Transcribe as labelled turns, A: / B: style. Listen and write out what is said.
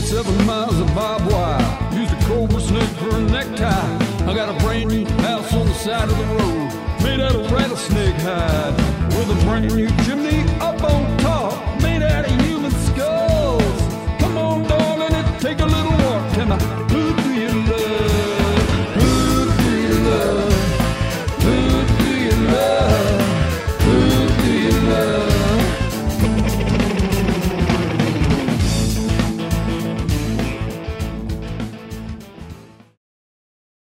A: 27 miles of barbed wire. Used a cobra snake for a necktie. I got a brand new house on the side of the road, made out of rattlesnake hide, with a brand new chimney up on top, made out of human skulls. Come on, darling, and take a little walk. Can I